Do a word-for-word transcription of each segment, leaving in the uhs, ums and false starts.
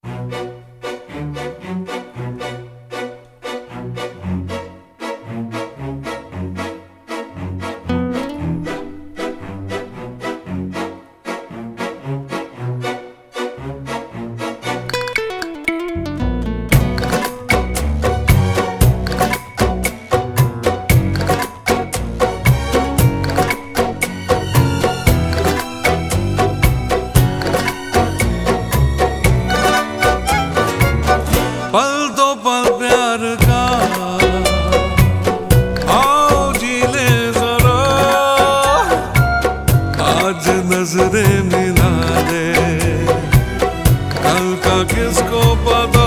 पल दो पल प्यार का आओ जी ले जरा, आज नजरे मिला दे, कल का किसको पता।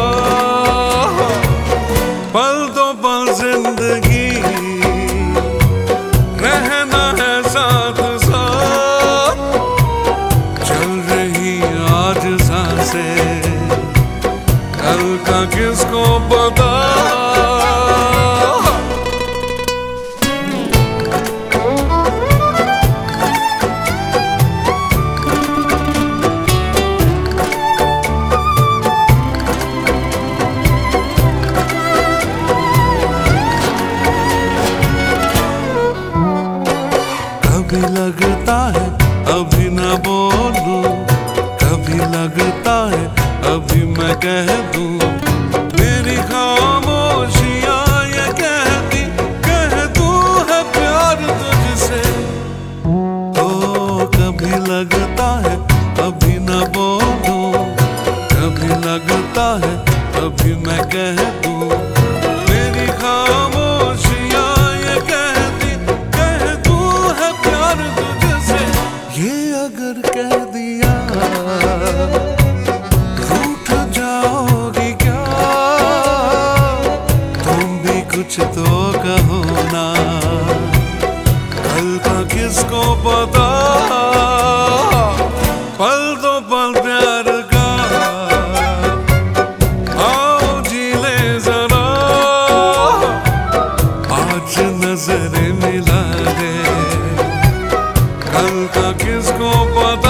पल दो पल जिंदगी रहना है साथ साथ, चल रही आज सांसें, कल का किसको पता। कभी लगता है अभी न बोलूं, कभी लगता है अभी मैं कह दूं, मेरी खामोशियां ये कहती, कह दूं है प्यार तुझसे। तो कभी लगता है अभी न बोलूं, कभी लगता है अभी मैं कह दूं, मेरी खामोशियां ये कहती, कह दूं है प्यार तुझसे। ये अगर कह दिया कुछ तो कहो ना, कल का किसको पता। पल दो पल प्यार का आओ जी ले जरा, आज नजरें मिला दे, कल का किसको पता।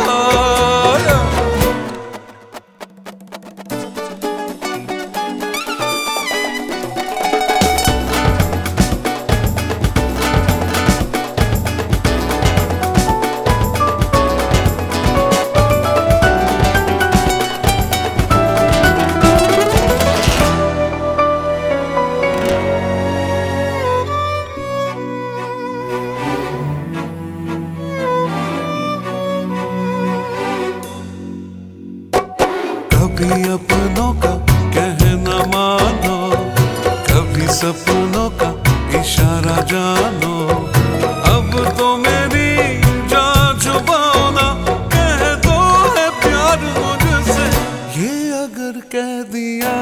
कभी अपनों का कहना मानो, कभी सपनों का इशारा जानो, अब तो मेरी जान छुपाओ ना, कह दो है प्यार मुझसे। ये अगर कह दिया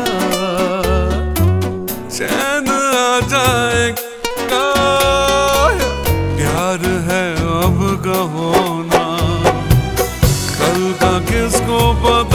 चैन आ जाएगा, प्यार है अब कहो ना, कल का किसको पता।